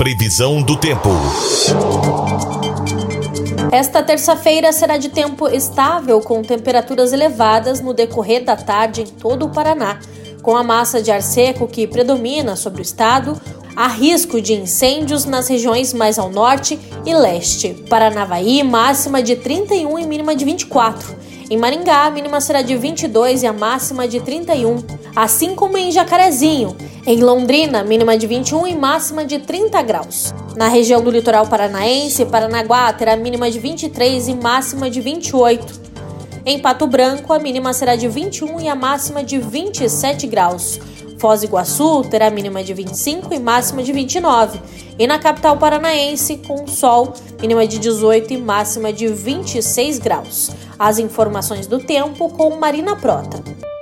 Previsão do tempo. Esta terça-feira será de tempo estável, com temperaturas elevadas no decorrer da tarde em todo o Paraná. Com a massa de ar seco que predomina sobre o estado, há risco de incêndios nas regiões mais ao norte e leste. Paranavaí, máxima de 31 e mínima de 24. Em Maringá, a mínima será de 22 e a máxima de 31. Assim como em Jacarezinho. Em Londrina, mínima de 21 e máxima de 30 graus. Na região do litoral paranaense, Paranaguá terá mínima de 23 e máxima de 28. Em Pato Branco, a mínima será de 21 e a máxima de 27 graus. Foz do Iguaçu terá mínima de 25 e máxima de 29. E na capital paranaense, com sol, mínima de 18 e máxima de 26 graus. As informações do tempo com Marina Prota.